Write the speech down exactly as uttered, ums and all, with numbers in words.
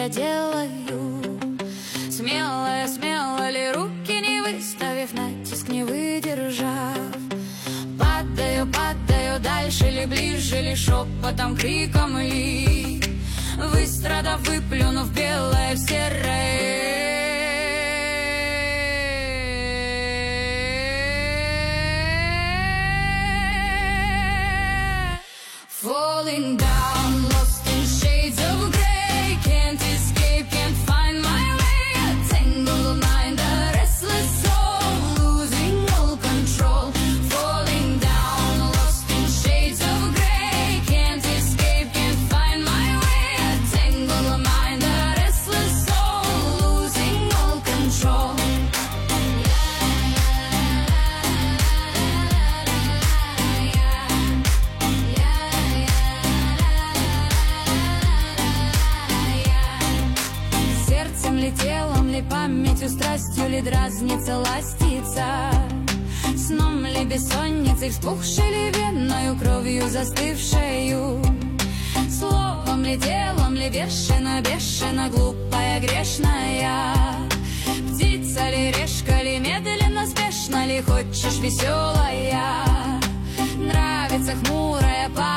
я делаю? Смелая, смело ли, руки не выставив, натиск не выдержав? Падаю, падаю, дальше ли, ближе ли, шепотом, криком ли? Выстрадав, выплюнув белое в серое. Falling down, lost in shades of grey, can't escape, can't find my way. A tangled mind, a restless soul, losing all control. Falling down, lost in shades of grey, can't escape, can't find my way. A tangled mind, a restless soul, losing all control. Ли, телом ли, памятью, страстью ли дразнится, ластится? Сном ли, бессонницей, вспухшей ли, веною, кровью застывшею? Словом ли, делом ли, бешено, бешено, глупая, грешная? Птица ли, решка ли, медленно, спешно ли, хочешь веселая? Нравится хмурая память.